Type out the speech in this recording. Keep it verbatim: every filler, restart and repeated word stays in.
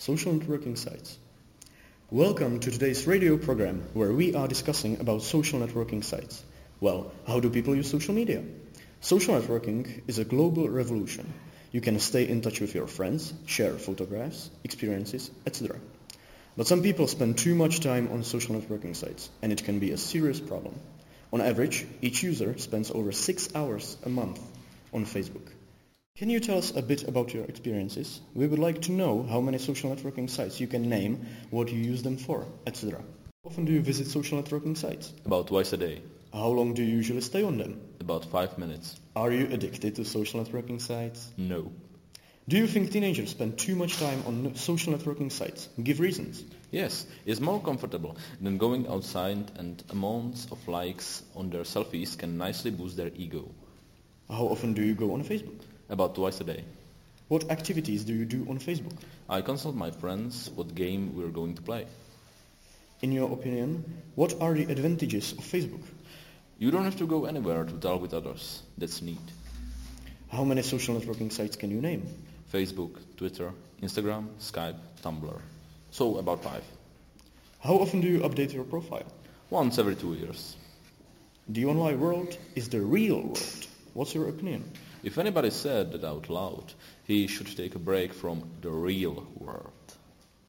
social networking sites. Welcome to today's radio program where we are discussing about social networking sites. Well, how do people use social media? Social networking is a global revolution. You can stay in touch with your friends, share photographs, experiences, et cetera. But some people spend too much time on social networking sites, and it can be a serious problem. On average, each user spends over six hours a month on Facebook. Can you tell us a bit about your experiences? We would like to know how many social networking sites you can name, what you use them for, et cetera. How often do you visit social networking sites? About twice a day. How long do you usually stay on them? About five minutes. Are you addicted to social networking sites? No. Do you think teenagers spend too much time on social networking sites? Give reasons. Yes, it's more comfortable than going outside, and amounts of likes on their selfies can nicely boost their ego. How often do you go on Facebook? About twice a day. What activities do you do on Facebook? I consult my friends what game we're going to play. In your opinion, what are the advantages of Facebook? You don't have to go anywhere to talk with others. That's neat. How many social networking sites can you name? Facebook, Twitter, Instagram, Skype, Tumblr. So about five. How often do you update your profile? Once every two years. The online world is the real world. What's your opinion? If anybody said that out loud, he should take a break from the real world.